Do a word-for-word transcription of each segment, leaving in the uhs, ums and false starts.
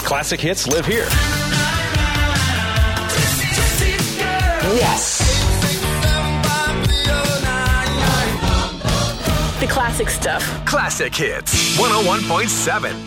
Classic hits live here. Yes. The classic stuff. Classic hits. one oh one point seven.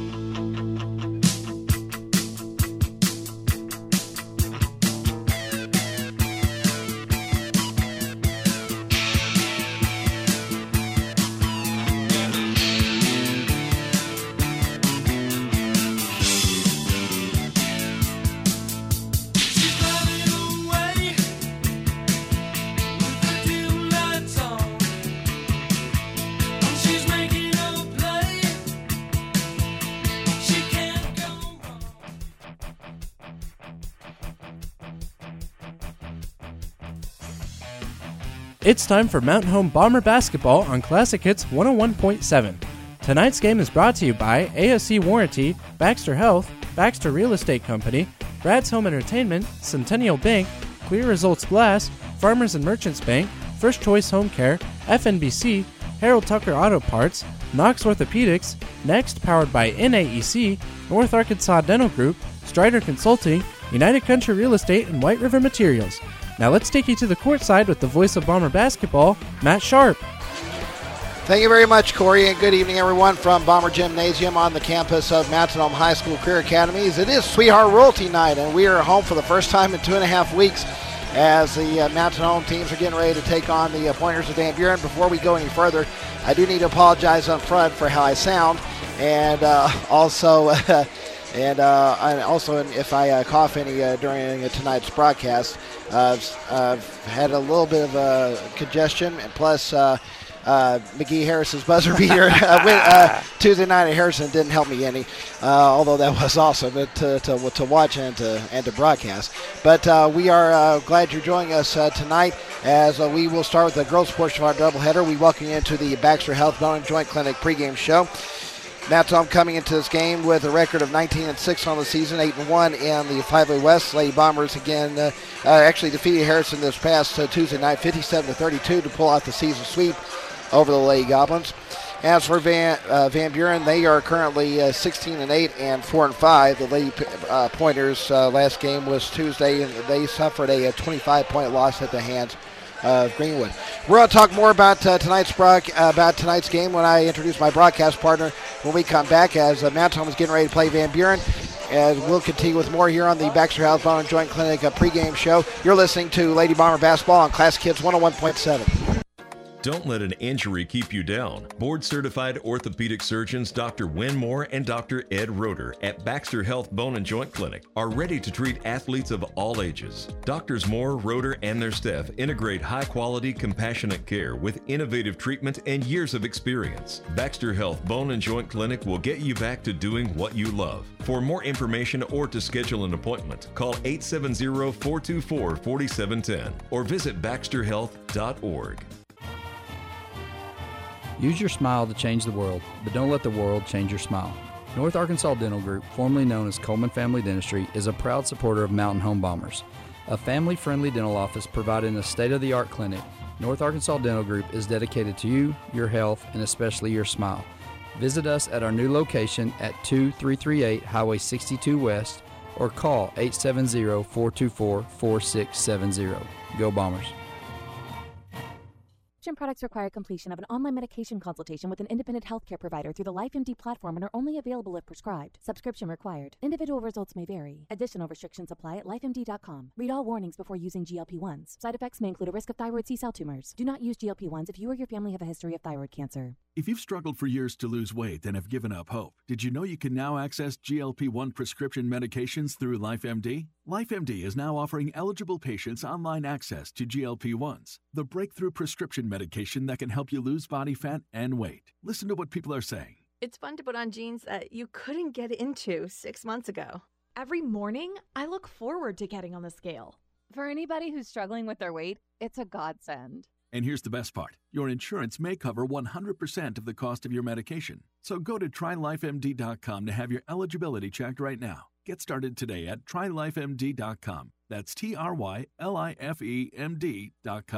It's time for Mountain Home Bomber Basketball on Classic Hits one oh one point seven. Tonight's game is brought to you by A S C Warranty, Baxter Health, Baxter Real Estate Company, Brad's Home Entertainment, Centennial Bank, Clear Results Glass, Farmers and Merchants Bank, First Choice Home Care, F N B C, Harold Tucker Auto Parts, Knox Orthopedics, Next powered by N A E C, North Arkansas Dental Group, Strider Consulting, United Country Real Estate, and White River Materials. Now let's take you to the courtside with the voice of Bomber basketball, Matt Sharp. Thank you very much, Corey, and good evening, everyone, from Bomber Gymnasium on the campus of Mountain Home High School Career Academies. It is Sweetheart Royalty Night, and we are home for the first time in two and a half weeks as the uh, Mountain Home teams are getting ready to take on the uh, Pointers of Van Buren. Before we go any further, I do need to apologize up front for how I sound, and uh, also... Uh, And, uh, and also, if I uh, cough any uh, during uh, tonight's broadcast, uh, I've had a little bit of uh, congestion, and plus uh, uh, McGee Harris's buzzer beater uh, went, uh, Tuesday night at Harrison didn't help me any, uh, although that was awesome to, to, to watch and to, and to broadcast. But uh, we are uh, glad you're joining us uh, tonight as uh, we will start with the girls portion of our doubleheader. We welcome you into the Baxter Health Bone and Joint Clinic pregame show. Mountain Home coming into this game with a record of nineteen and six on the season, eight and one in the five A West. Lady Bombers again uh, uh, actually defeated Harrison this past uh, Tuesday night, fifty-seven to thirty-two, to pull out the season sweep over the Lady Goblins. As for Van, uh, Van Buren, they are currently uh, sixteen and eight and four and five. The Lady uh, Pointers uh, last game was Tuesday, and they suffered a twenty-five point loss at the hands of Greenwood. We're going to talk more about uh, tonight's broad- uh, about tonight's game when I introduce my broadcast partner when we come back, as uh, Mountain Home is getting ready to play Van Buren. And we'll continue with more here on the Baxter Health Bone and Joint Clinic uh, pregame show. You're listening to Lady Bomber Basketball on Classic Hits one oh one point seven. Don't let an injury keep you down. Board-certified orthopedic surgeons Doctor Win Moore and Doctor Ed Roeder at Baxter Health Bone and Joint Clinic are ready to treat athletes of all ages. Doctors Moore, Roeder, and their staff integrate high-quality, compassionate care with innovative treatment and years of experience. Baxter Health Bone and Joint Clinic will get you back to doing what you love. For more information or to schedule an appointment, call eight seven zero, four two four, four seven one zero or visit baxter health dot org. Use your smile to change the world, but don't let the world change your smile. North Arkansas Dental Group, formerly known as Coleman Family Dentistry, is a proud supporter of Mountain Home Bombers. A family-friendly dental office providing a state-of-the-art clinic, North Arkansas Dental Group is dedicated to you, your health, and especially your smile. Visit us at our new location at two three three eight Highway sixty-two West or call eight seven zero, four two four, four six seven zero. Go Bombers. Prescription products require completion of an online medication consultation with an independent healthcare provider through the LifeMD platform and are only available if prescribed. Subscription required. Individual results may vary. Additional restrictions apply at life M D dot com. Read all warnings before using G L P ones. Side effects may include a risk of thyroid C-cell tumors. Do not use G L P ones if you or your family have a history of thyroid cancer. If you've struggled for years to lose weight and have given up hope, did you know you can now access G L P one prescription medications through LifeMD? LifeMD is now offering eligible patients online access to G L P ones, the breakthrough prescription medication that can help you lose body fat and weight. Listen to what people are saying. It's fun to put on jeans that you couldn't get into six months ago. Every morning, I look forward to getting on the scale. For anybody who's struggling with their weight, it's a godsend. And here's the best part. Your insurance may cover one hundred percent of the cost of your medication. So go to try life M D dot com to have your eligibility checked right now. Get started today at try life M D dot com. That's T R Y L I F E M D dot com.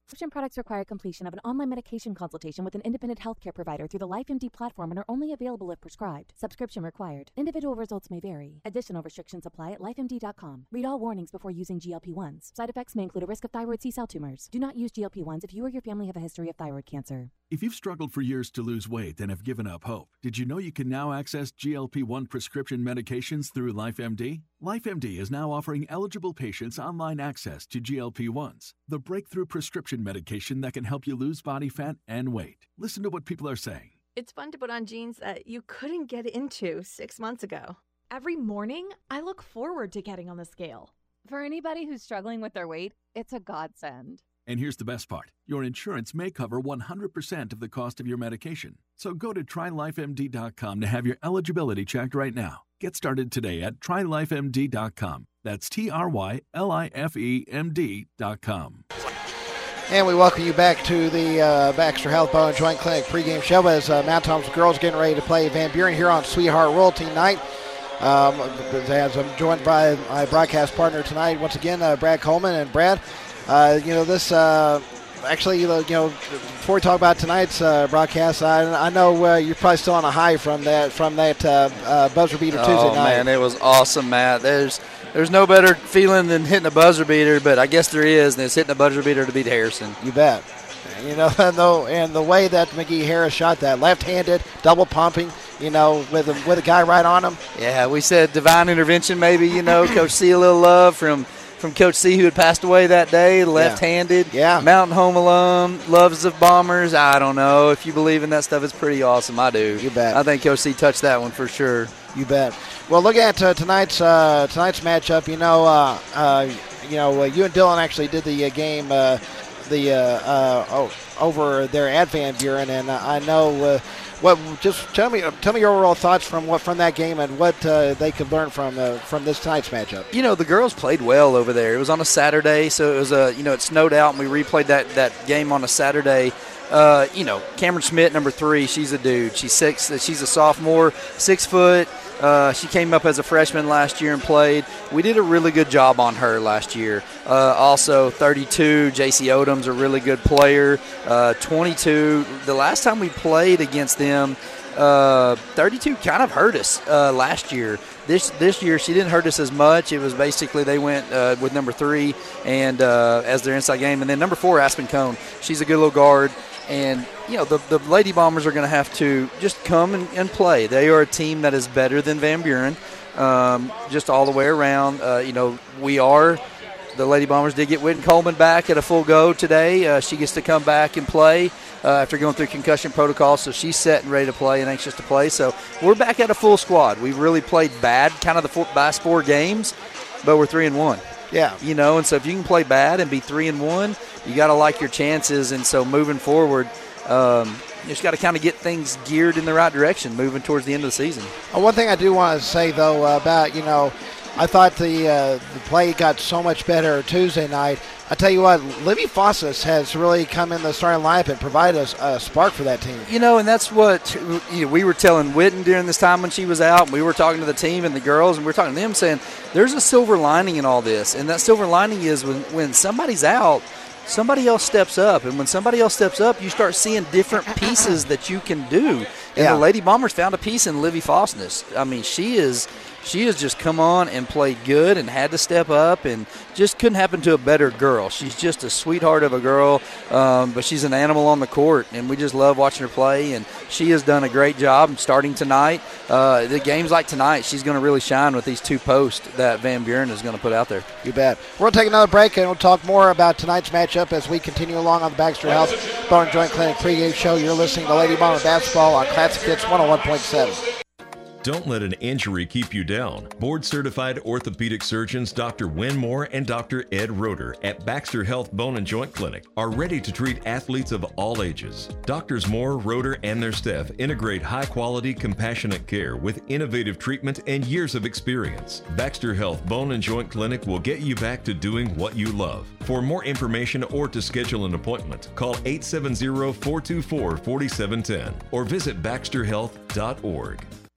Prescription products require completion of an online medication consultation with an independent healthcare provider through the LifeMD platform and are only available if prescribed. Subscription required. Individual results may vary. Additional restrictions apply at life M D dot com. Read all warnings before using G L P ones. Side effects may include a risk of thyroid C-cell tumors. Do not use G L P ones if you or your family have a history of thyroid cancer. If you've struggled for years to lose weight and have given up hope, did you know you can now access G L P one prescription medications through LifeMD? LifeMD is now offering eligible patients online access to G L P ones, the breakthrough prescription medication that can help you lose body fat and weight. Listen to what people are saying. It's fun to put on jeans that you couldn't get into six months ago. Every morning, I look forward to getting on the scale. For anybody who's struggling with their weight, it's a godsend. And here's the best part. Your insurance may cover one hundred percent of the cost of your medication. So go to try life M D dot com to have your eligibility checked right now. Get started today at try life M D dot com. That's T R Y L I F E M D dot com. And we welcome you back to the uh, Baxter Health Bone and Joint Clinic pregame show as uh, Mount Thomas girls getting ready to play Van Buren here on Sweetheart Royalty Night. Um, as I'm joined by my broadcast partner tonight, once again, uh, Brad Coleman. And Brad, uh, you know, this uh, actually, you know, before we talk about tonight's uh, broadcast, I, I know uh, you're probably still on a high from that from that uh, uh, buzzer beater Tuesday oh, night. Oh man, it was awesome, Matt. There's there's no better feeling than hitting a buzzer beater, but I guess there is, and it's hitting a buzzer beater to beat Harrison. You bet. You know, and the, and the way that McGee Harris shot that, left-handed, double pumping, you know, with a, with a guy right on him. Yeah, we said divine intervention maybe, you know, Coach C, a little love from, from Coach C, who had passed away that day, left-handed. Yeah. Mountain Home alum, loves the Bombers. I don't know. If you believe in that stuff, it's pretty awesome. I do. You bet. I think Coach C touched that one for sure. You bet. Well, look at uh, tonight's uh, tonight's matchup. You know, uh, uh, you know, uh, you and Dylan actually did the uh, game, uh, the uh, uh, oh, over there at Van Buren, and uh, I know. Uh, what? Just tell me, tell me your overall thoughts from what from that game and what uh, they could learn from uh, from this tonight's matchup. You know, the girls played well over there. It was on a Saturday, so it was a you know it snowed out, and we replayed that that game on a Saturday. Uh, you know, Cameron Schmidt, number three, she's a dude. She's six. She's a sophomore, six foot. Uh, she came up as a freshman last year and played. We did a really good job on her last year. Uh, also, thirty-two, J C Odom's a really good player. Uh, twenty-two, the last time we played against them, uh, thirty-two kind of hurt us uh, last year. This this year, she didn't hurt us as much. It was basically they went uh, with number three and uh, as their inside game. And then number four, Aspen Cone. She's a good little guard. And, you know, the, the Lady Bombers are going to have to just come and, and play. They are a team that is better than Van Buren, um, just all the way around. Uh, you know, we are – the Lady Bombers did get Whitten Coleman back at a full go today. Uh, she gets to come back and play uh, after going through concussion protocol, so she's set and ready to play and anxious to play. So we're back at a full squad. We've really played bad, kind of the four, last four games, but we're three and one. Yeah. You know, and so if you can play bad and be three and one, you got to like your chances. And so moving forward, um, you just got to kind of get things geared in the right direction moving towards the end of the season. Uh, one thing I do want to say, though, uh, about, you know, I thought the uh, the play got so much better Tuesday night. I tell you what, Libby Fossas has really come in the starting lineup and provided us a spark for that team. You know, and that's what you know, we were telling Whitten during this time when she was out. And we were talking to the team and the girls, and we were talking to them saying there's a silver lining in all this. And that silver lining is when, when somebody's out, somebody else steps up. And when somebody else steps up, you start seeing different pieces that you can do. And yeah. the Lady Bombers found a piece in Livy Fossness. I mean, she is – She has just come on and played good and had to step up and just couldn't happen to a better girl. She's just a sweetheart of a girl, um, but she's an animal on the court, and we just love watching her play, and she has done a great job starting tonight. Uh, the games like tonight, she's going to really shine with these two posts that Van Buren is going to put out there. You bet. We're going to take another break, and we'll talk more about tonight's matchup as we continue along on the Baxter Health Bone and Joint Clinic pregame show. You're listening to Lady Bomber Basketball on Classic Hits one oh one point seven. Don't let an injury keep you down. Board-certified orthopedic surgeons Doctor Win Moore and Doctor Ed Roeder at Baxter Health Bone and Joint Clinic are ready to treat athletes of all ages. Doctors Moore, Roeder, and their staff integrate high-quality, compassionate care with innovative treatment and years of experience. Baxter Health Bone and Joint Clinic will get you back to doing what you love. For more information or to schedule an appointment, call eight seven zero, four two four, four seven one zero or visit baxter health dot org.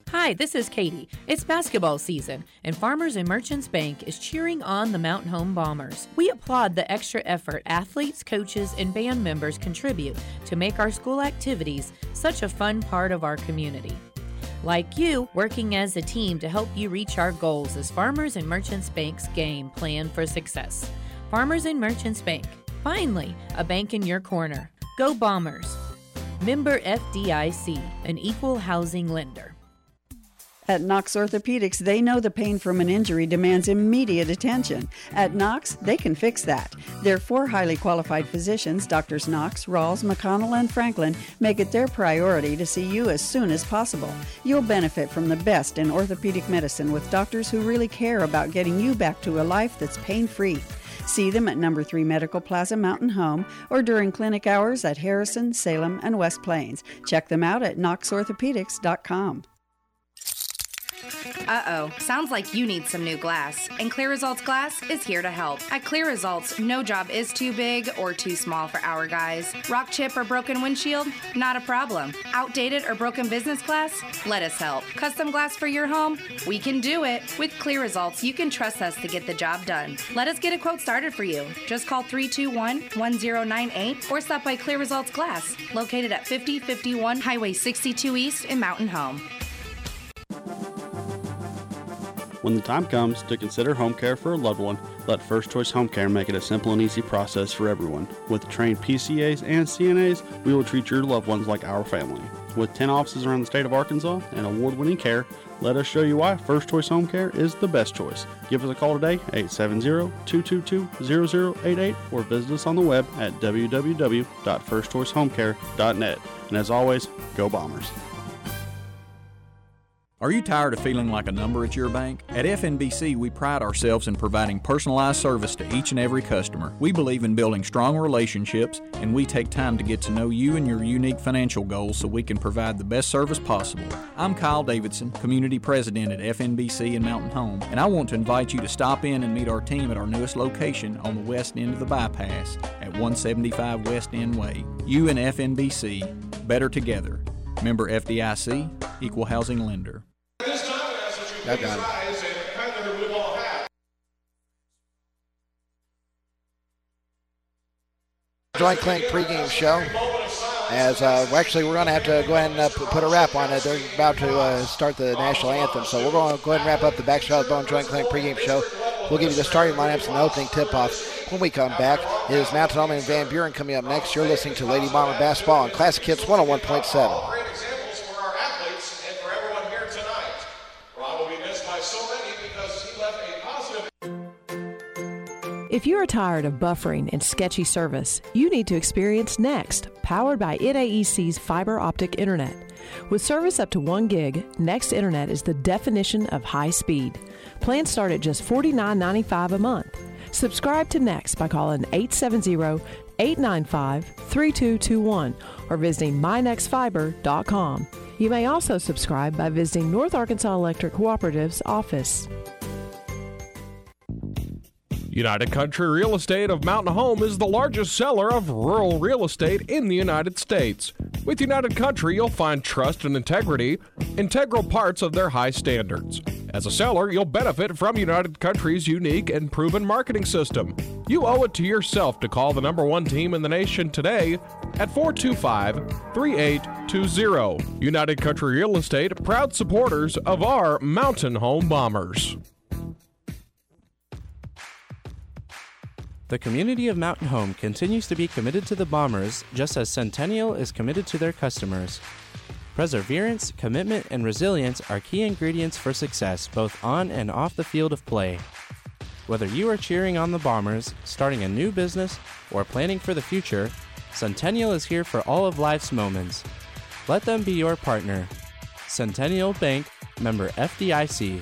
Hi, this is Katie. It's basketball season, and Farmers and Merchants Bank is cheering on the Mountain Home Bombers. We applaud the extra effort athletes, coaches, and band members contribute to make our school activities such a fun part of our community. Like you, working as a team to help you reach our goals is Farmers and Merchants Bank's game plan for success. Farmers and Merchants Bank. Finally, a bank in your corner. Go Bombers. Member F D I C, an equal housing lender. At Knox Orthopedics, they know the pain from an injury demands immediate attention. At Knox, they can fix that. Their four highly qualified physicians, Doctors Knox, Rawls, McConnell, and Franklin, make it their priority to see you as soon as possible. You'll benefit from the best in orthopedic medicine with doctors who really care about getting you back to a life that's pain-free. See them at number three Medical Plaza Mountain Home or during clinic hours at Harrison, Salem, and West Plains. Check them out at knox orthopedics dot com. Uh-oh, sounds like you need some new glass, and Clear Results Glass is here to help. At Clear Results, no job is too big or too small for our guys. Rock chip or broken windshield? Not a problem. Outdated or broken business glass? Let us help. Custom glass for your home? We can do it. With Clear Results, you can trust us to get the job done. Let us get a quote started for you. Just call three two one, one zero nine eight or stop by Clear Results Glass, located at fifty fifty-one Highway sixty-two East in Mountain Home. When the time comes to consider home care for a loved one, let First Choice Home Care make it a simple and easy process for everyone. With trained P C As and C N As, we will treat your loved ones like our family. With ten offices around the state of Arkansas and award-winning care, let us show you why First Choice Home Care is the best choice. Give us a call today, eight seven zero, two two two, zero zero eight eight, or visit us on the web at w w w dot first choice home care dot net. And as always, go Bombers. Are you tired of feeling like a number at your bank? At F N B C, we pride ourselves in providing personalized service to each and every customer. We believe in building strong relationships, and we take time to get to know you and your unique financial goals so we can provide the best service possible. I'm Kyle Davidson, Community President at F N B C in Mountain Home, and I want to invite you to stop in and meet our team at our newest location on the west end of the bypass at one seventy-five West End Way. You and F N B C, better together. Member F D I C, Equal Housing Lender. I got it. Joint Clinic pregame show. As uh, well, actually, we're going to have to go ahead and uh, put a wrap on it. They're about to uh, start the national anthem, so we're going to go ahead and wrap up the Baxter Health Bone Joint Clinic pregame show. We'll give you the starting lineups and the opening tip-off. When we come back, it is Mountain Home and Van Buren coming up next. You're listening to Lady Bomber Basketball on Classic Hits one oh one point seven. If you are tired of buffering and sketchy service, you need to experience Next, powered by N A E C's fiber optic internet. With service up to one gig, Next Internet is the definition of high speed. Plans start at just forty-nine ninety-five a month. Subscribe to Next by calling eight seven zero, eight nine five, three two two one or visiting my next fiber dot com. You may also subscribe by visiting North Arkansas Electric Cooperative's office. United Country Real Estate of Mountain Home is the largest seller of rural real estate in the United States. With United Country, you'll find trust and integrity, integral parts of their high standards. As a seller, you'll benefit from United Country's unique and proven marketing system. You owe it to yourself to call the number one team in the nation today at four two five, three eight two zero. United Country Real Estate, proud supporters of our Mountain Home Bombers. The community of Mountain Home continues to be committed to the Bombers, just as Centennial is committed to their customers. Perseverance, commitment, and resilience are key ingredients for success both on and off the field of play. Whether you are cheering on the Bombers, starting a new business, or planning for the future, Centennial is here for all of life's moments. Let them be your partner. Centennial Bank, member F D I C.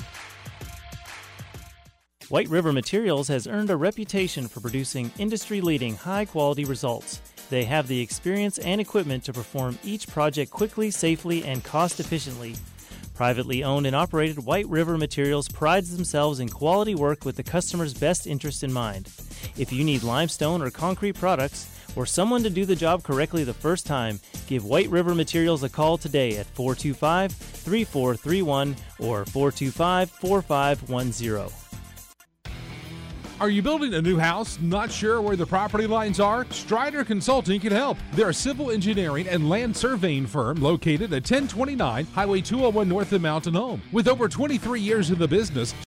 White River Materials has earned a reputation for producing industry-leading, high-quality results. They have the experience and equipment to perform each project quickly, safely, and cost-efficiently. Privately owned and operated, White River Materials prides themselves in quality work with the customer's best interest in mind. If you need limestone or concrete products, or someone to do the job correctly the first time, give White River Materials a call today at four two five, three four three one or four two five, four five one zero. Are you building a new house, not sure where the property lines are? Strider Consulting can help. They're a civil engineering and land surveying firm located at ten twenty-nine Highway two oh one north of Mountain Home. With over twenty-three years in the business,